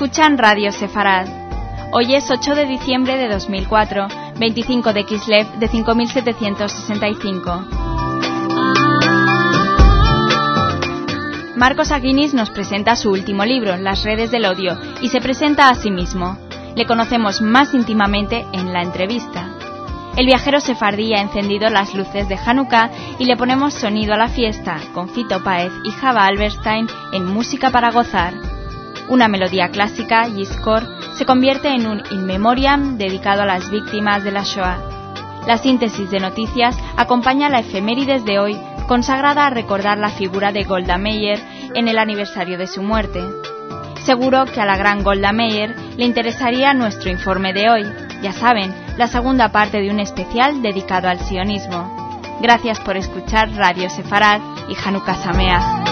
Escuchan Radio Sefarad. Hoy es 8 de diciembre de 2004, 25 de Kislev de 5765. Marcos Aguinis nos presenta su último libro, Las redes del odio, y se presenta a sí mismo. Le conocemos más íntimamente en la entrevista. El viajero sefardí ha encendido las luces de Hanukkah y le ponemos sonido a la fiesta con Fito Páez y Java Alberstein en Música para gozar. Una melodía clásica, Yizkor, se convierte en un in memoriam dedicado a las víctimas de la Shoah. La síntesis de noticias acompaña la efemérides de hoy, consagrada a recordar la figura de Golda Meir en el aniversario de su muerte. Seguro que a la gran Golda Meir le interesaría nuestro informe de hoy. Ya saben, la segunda parte de un especial dedicado al sionismo. Gracias por escuchar Radio Sefarad y Hanukkah Sameach.